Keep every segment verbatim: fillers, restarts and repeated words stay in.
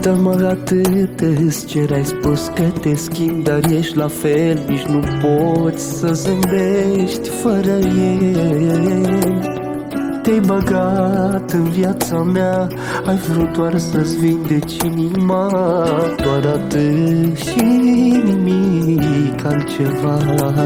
Iartă-mă, atât îți cer, ai spus că te schimbi, dar ești la fel, nici nu poți să zâmbești fără el. Te-ai băgat în viața mea, ai vrut doar să-ți vindeci inima, doar atât și nimic altceva.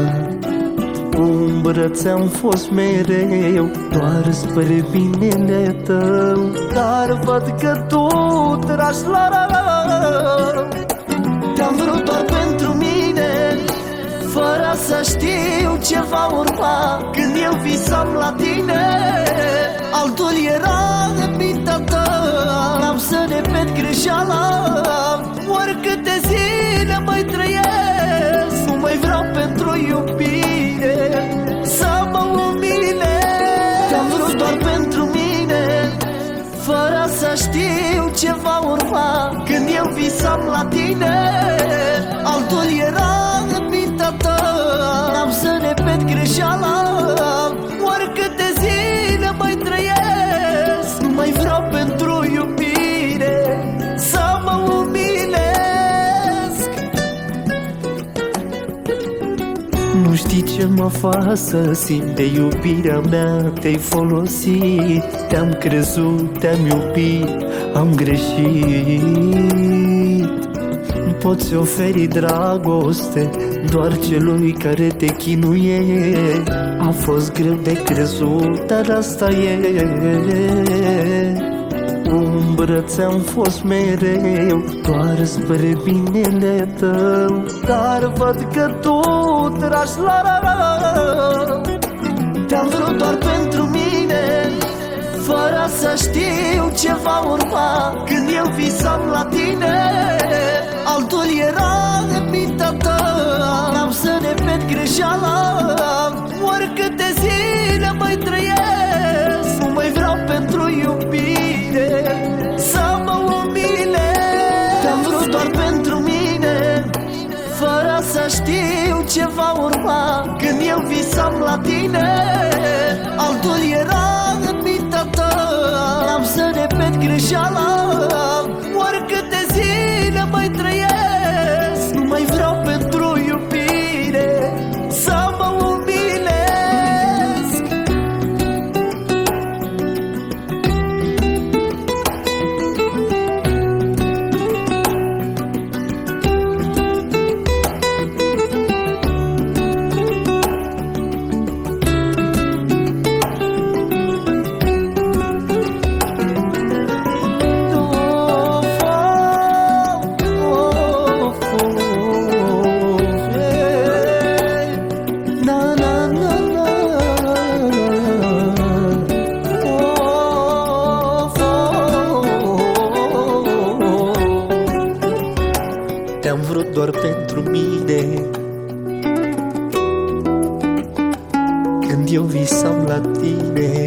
Umbră ți-am fost mereu, doar spre binele tău, dar văd că tu tragi la rău. Te-am vrut doar pentru mine, fără să știu ce va urma. Când eu visam la tine, altul era în mintea ta. Am să repet greșeala, oricâte zile mai trăiesc. Nu mai vreau pentru iubire să mă umilesc. Te-am vrut doar pentru mine, fără să știu ce va urma. Când eu visam la tine, altul era în mintea ta. Am să repet greșeala, oricâte zile mai trăiesc. Nu mai vreau pentru iubire să mă umilesc. Nu știi ce mă fac să simt de iubirea mea. Te-ai folosit, te-am crezut, te-am iubit, am greșit. Poți oferi dragoste doar celui care te chinuie. A fost greu de crezut, dar asta e. Umbră ți-am fost mereu, doar spre binele tău, dar văd că tu tragi la rău. Te-am vrut doar pentru mine, fără să știu ce va urma. Când eu visam la tine, altul era în mintea ta. Am să repet greșeala, oricâte zile mai trăiesc. Nu mai vreau pentru iubire să mă umilesc. Te-am vrut doar pentru mine, fără să știu ce va urma. Când eu visam la tine, altul era în mintea ta. Am să repet greșeala, oricâte zile mai trăiesc. Nu mai vreau pentru iubire să mă umilesc. Te-am vrut doar pentru mine, când eu visam la tine.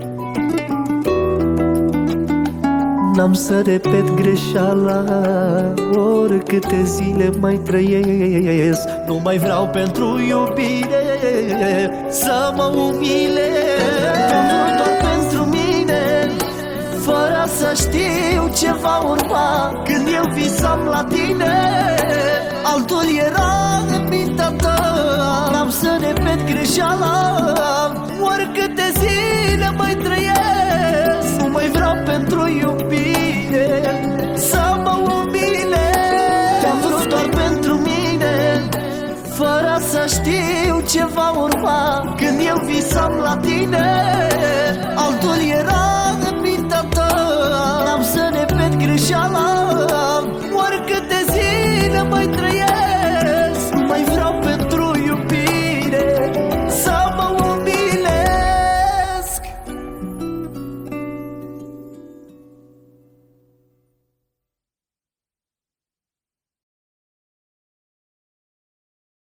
N-am să repet greșeala, oricâte zile mai trăiesc. Nu mai vreau pentru iubire să mă umilesc. Te-am vrut doar pentru mine, fără să știu ce va urma. Când eu visam la tine, altul era în mintea ta. Am să repet greșeala, oricâte zile mai trăiesc. Nu mai vreau pentru iubire să mă umilesc. Te-am vrut doar pentru mine, fără să știu ce va urma. Când eu visam la tine, altul era în mintea ta. Am să repet greșeala,